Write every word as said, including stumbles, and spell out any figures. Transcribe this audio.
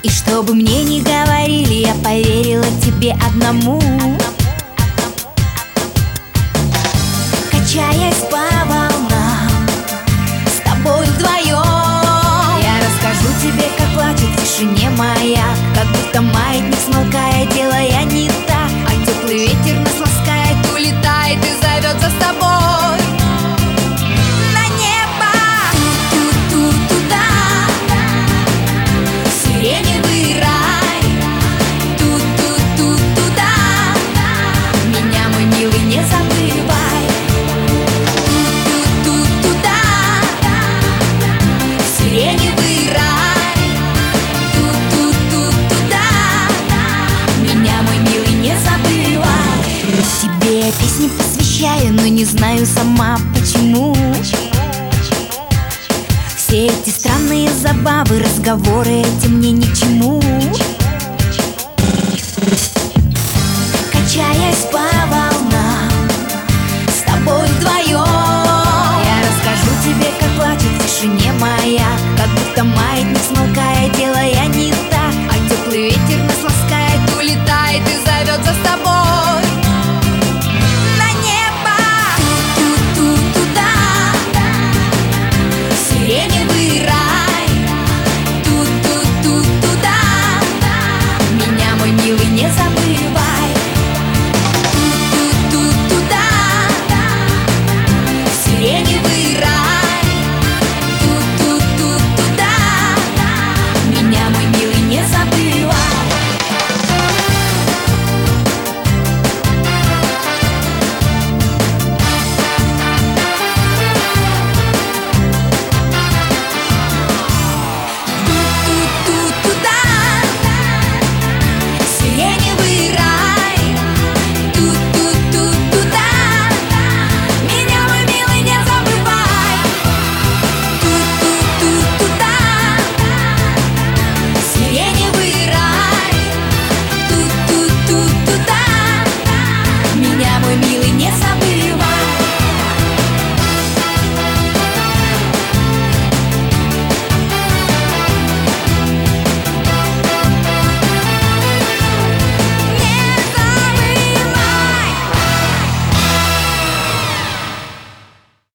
И что бы мне ни говорили, я поверила тебе одному. Качаясь по волнам с тобой вдвоем, я расскажу тебе, как плачет в тишине маяк, как будто маятник смолкает, делая не так, а теплый ветер нас ласкает, улетает и зовет за собой на небо. Ту-ту-ту-туда, сиреневый рай. Ту-ту-ту-туда, меня, мой милый, не забывай. Ту-ту-ту-туда, сиреневый рай. Ту-ту-ту-туда, меня, мой милый, не забывай. Тебе я песни посвящаю, но не знаю сама почему. Все эти странные забавы, разговоры эти мне ни к чему.